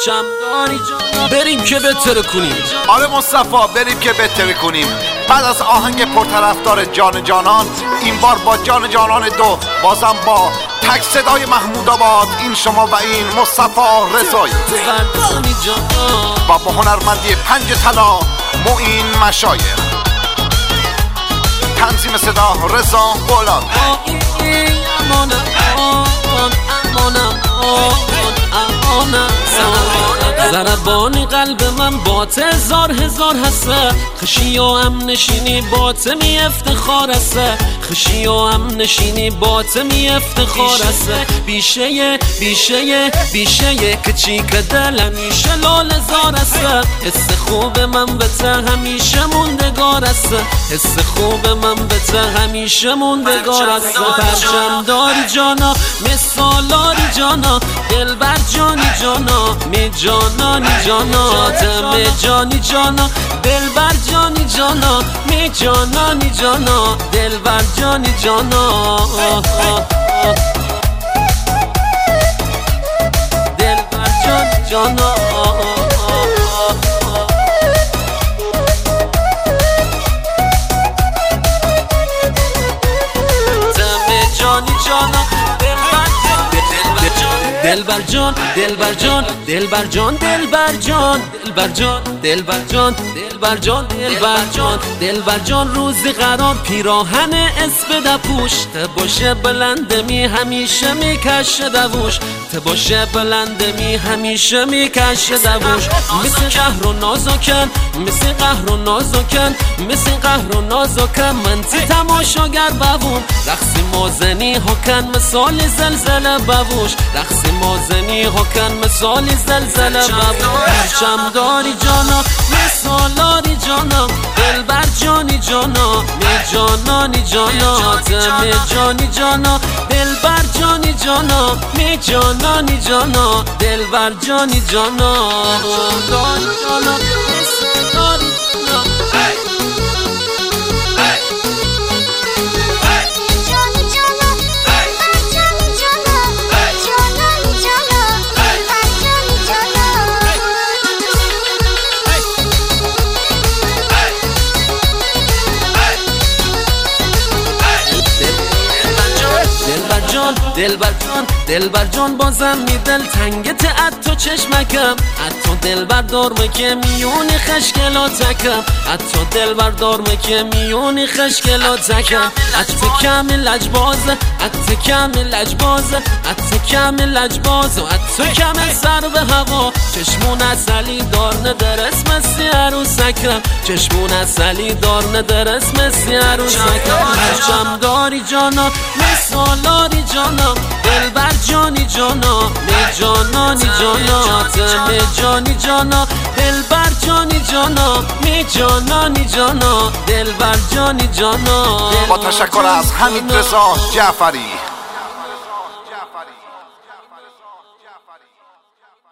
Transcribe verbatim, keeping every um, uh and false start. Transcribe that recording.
پرچم داری جانا بریم که بهتر کنیم. آره مصطفی بریم که بهتر کنیم. بعد از آهنگ پرطرفدار جان جانان، این بار با جان جانان دو، بازم با تک صدای محمود آباد، این شما و این مصطفی رضایی و با هنرمندی پنج طلا معین مشایخ. تنظیم صدا رضا بولان. ضربان قلب من بات هزار هزار هسته، خشی و هم نشینی بات می افتخار هسته، خشی و هم نشینی بات می افتخار هسته. بیشه بیشه بیشه کچی که دل همیشه لال زار هسته، حس خوب من به ته همیشه موندگار هسته، حس خوب من به ته همیشه موندگار هسته. پرچم داری جانا مثالاری جانا، دل بر جانی جانا می جانانی جانا، تم جانی جانا دل بر جانی جانا می جانانی جانا دل بر جانی جانا دل بر جانی جانا تم جانی جانا دل بر جان دل بر جان دل بر جان دل بر جان دل بر جان دل بر جان دل بر جان دل بر جان دل بر جان روزی قرار پیراهن اسب دپوش، ته باشه بلند می همیشه می کشه دووش، ته باشه بلند می همیشه می کشه دووش. مثل قهر و نازکن مثل قهر و نازکن مثل قهر و نازکن من تی تماشاگر بووم، رقص مازنی ها کن مثال زلزله بووش، رقص مازنی ها کن مثال زلزله بووش. پرچم داری جانا مثالاری جانا، دل بر جانی جانا می جانانی جانا، تم جانی جانا دل بر جانی جانا می جانانی جانا دل بر جانی جانا داری جانا مثالاری جانا. دل بر جان دل بر جان بازم می دل تنگت اتو چشمکم، اتو دل بر دارمه که میونی خشکلاتکم، اتو دل بر دارمه که میونی خشکلاتکم. اتو کمی لجبازه اتو کمی لجبازه اتو کمی لجبازه اتو کمی سر به هوا، چشمون اصلی دار ندر اسم سی عروسکم، چشمون اصلی دار ندر اسم سی عروسکم. پرچم داری جانا مثالاری جانا، دل بر جانی جانا می جانانی جانا، تم جانی جانا دل بر جانی جانا می جانانی جانا دل بر جانی جانا. با تشکر از حمید رضا جعفری.